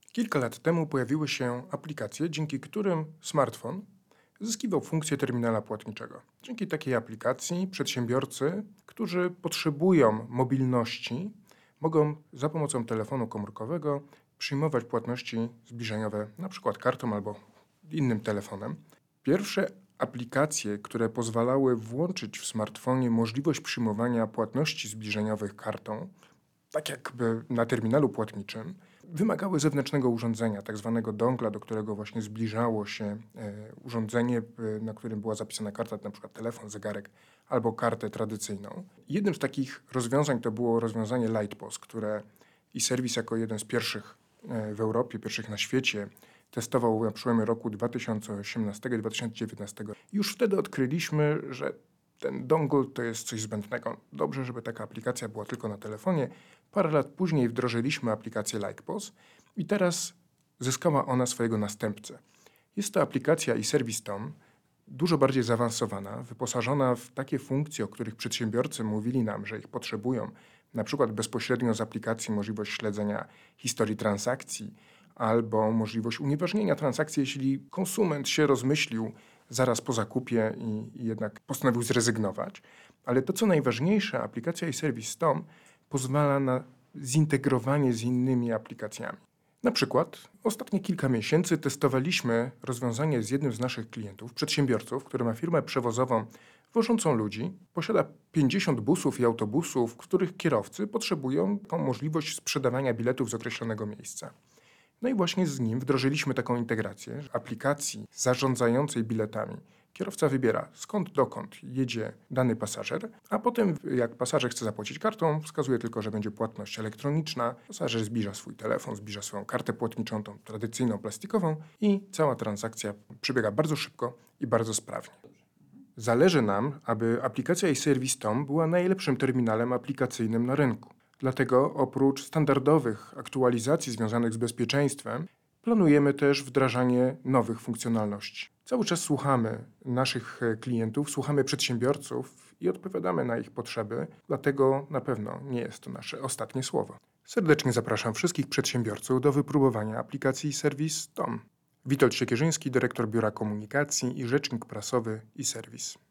Kilka lat temu pojawiły się aplikacje, dzięki którym smartfon zyskiwał funkcję terminala płatniczego. Dzięki takiej aplikacji przedsiębiorcy, którzy potrzebują mobilności, mogą za pomocą telefonu komórkowego przyjmować płatności zbliżeniowe, na przykład kartą albo innym telefonem. Pierwsze aplikacje, które pozwalały włączyć w smartfonie możliwość przyjmowania płatności zbliżeniowych kartą, tak jakby na terminalu płatniczym, wymagały zewnętrznego urządzenia, tak zwanego dongla, do którego właśnie zbliżało się urządzenie, na którym była zapisana karta, na przykład telefon, zegarek albo kartę tradycyjną. Jednym z takich rozwiązań to było rozwiązanie Lightpost, które e-Service jako jeden z pierwszych w Europie, pierwszych na świecie testował na przełomie roku 2018 i 2019. Już wtedy odkryliśmy, że ten dongle to jest coś zbędnego. Dobrze, żeby taka aplikacja była tylko na telefonie. Parę lat później wdrożyliśmy aplikację Lightpost i teraz zyskała ona swojego następcę. Jest to aplikacja e-Service Tom, dużo bardziej zaawansowana, wyposażona w takie funkcje, o których przedsiębiorcy mówili nam, że ich potrzebują. Na przykład bezpośrednio z aplikacji możliwość śledzenia historii transakcji albo możliwość unieważnienia transakcji, jeśli konsument się rozmyślił zaraz po zakupie i jednak postanowił zrezygnować. Ale to, co najważniejsze, aplikacja e-Service Tom pozwala na zintegrowanie z innymi aplikacjami. Na przykład ostatnie kilka miesięcy testowaliśmy rozwiązanie z jednym z naszych klientów, przedsiębiorców, który ma firmę przewozową wożącą ludzi, posiada 50 busów i autobusów, w których kierowcy potrzebują taką możliwość sprzedawania biletów z określonego miejsca. No i właśnie z nim wdrożyliśmy taką integrację aplikacji zarządzającej biletami. Kierowca wybiera skąd dokąd jedzie dany pasażer, a potem jak pasażer chce zapłacić kartą, wskazuje tylko, że będzie płatność elektroniczna. Pasażer zbliża swój telefon, zbliża swoją kartę płatniczą, tą tradycyjną, plastikową i cała transakcja przebiega bardzo szybko i bardzo sprawnie. Zależy nam, aby aplikacja e-Service Tom była najlepszym terminalem aplikacyjnym na rynku. Dlatego oprócz standardowych aktualizacji związanych z bezpieczeństwem, planujemy też wdrażanie nowych funkcjonalności. Cały czas słuchamy naszych klientów, słuchamy przedsiębiorców i odpowiadamy na ich potrzeby, dlatego na pewno nie jest to nasze ostatnie słowo. Serdecznie zapraszam wszystkich przedsiębiorców do wypróbowania aplikacji e-Service Tom. Witold Siekierzyński, dyrektor Biura Komunikacji i rzecznik prasowy e-Service.